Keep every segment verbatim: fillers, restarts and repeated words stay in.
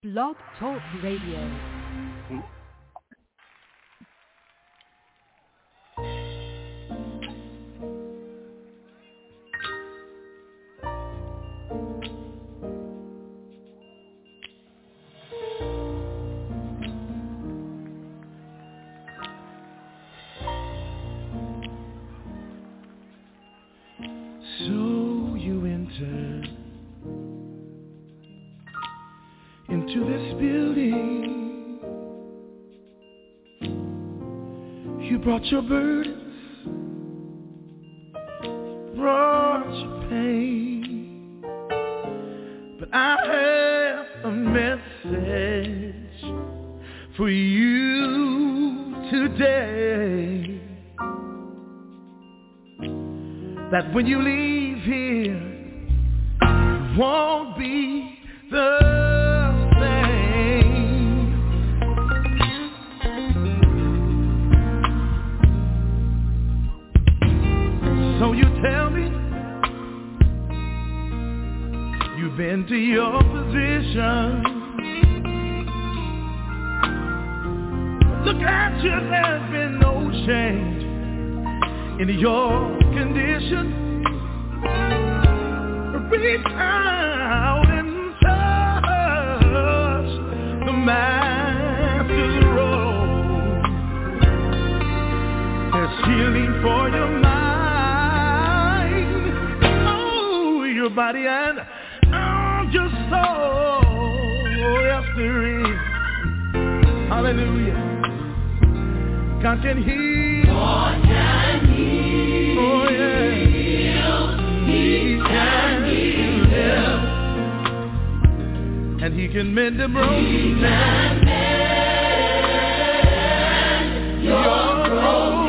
Blog Talk Radio. Into this building, you brought your burdens, brought your pain, but I have a message for you today, that when you leave here, you won't be the So you tell me you've been to your position. Look at you, there's been no change in your condition. Reach out and touch the Master's robe. There's healing for your mind, your body and oh, your soul. Oh, yes, there is. Hallelujah. God can heal. God can heal. Oh, yeah. He can heal. And He can mend the broken. He can mend your, your broken.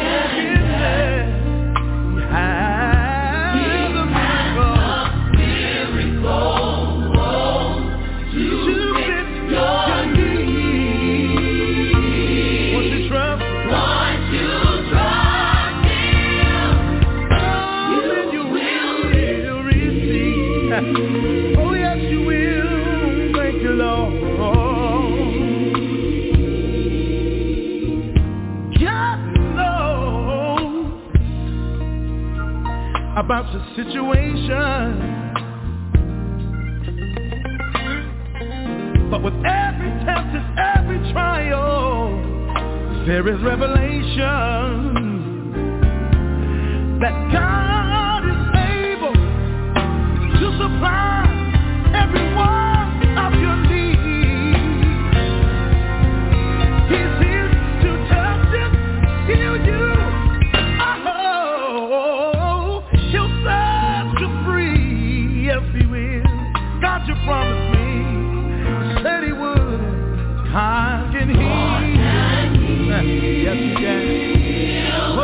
Oh, yes, you will. Thank you, Lord. God knows about your situation, but with every test and every trial, there is revelation that God is able to supply every one of your needs. He's here to touch you, heal you. Oh, He'll set you free. Yes, He will. God, you promised me. Said He would. God can heal. Yes, He can. Oh,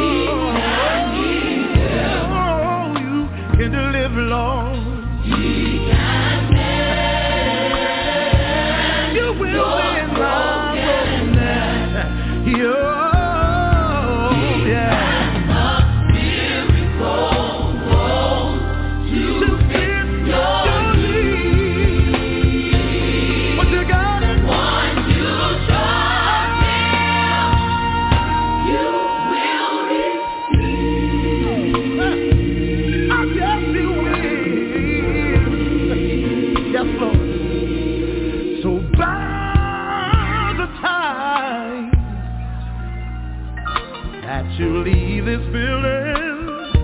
can deliver, Lord. He can mend. You will mend my brokenness. Oh, yeah. To fit your needs. What you got? Once you trust Him, you will receive. I guess He will. Yes, Lord. So by the time that you leave this building,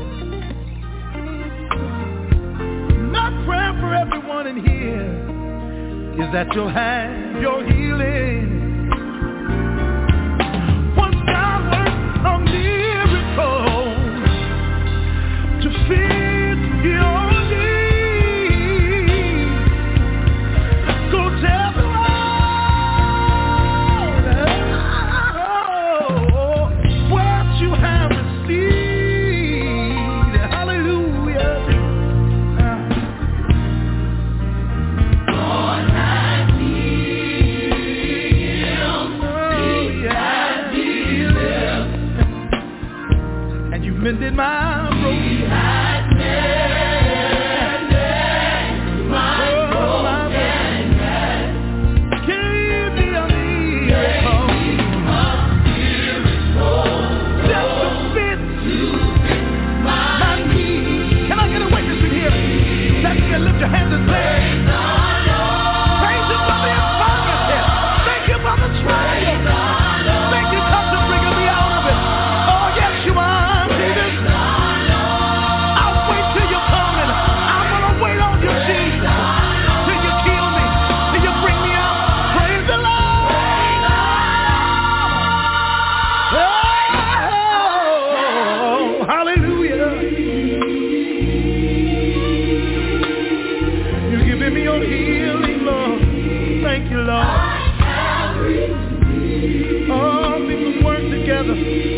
my prayer for everyone in here is that you'll have your healing. Once God works a miracle to fit your needs, go tell the world what you have received. Hallelujah. God has healed. Oh, yeah. And you mended my broken. He has mended my brokenness.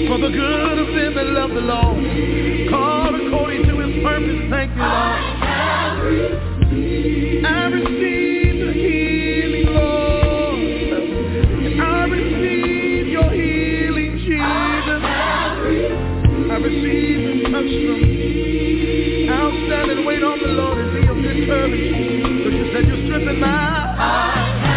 for the good of them that love the Lord, called according to his purpose. Thank you, Lord. I receive the healing, Lord. I receive your healing, Jesus. I receive and touch them. I'll stand and wait on the Lord and be of good courage. But you said you strengthen my heart.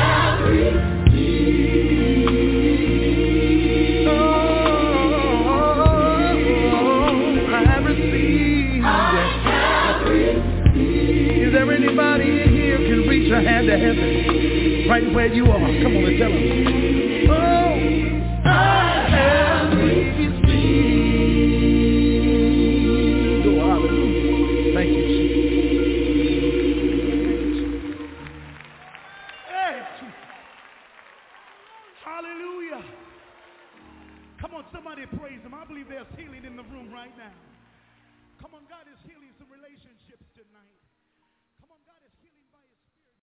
Is there anybody in here can reach a hand to heaven right where you are? Come on and tell them. Oh, I have received. Oh, hallelujah. Thank you, Jesus. Hey, hallelujah. Come on, somebody praise him. I believe there's healing in the room right now. Come on, God is healing some relationships tonight.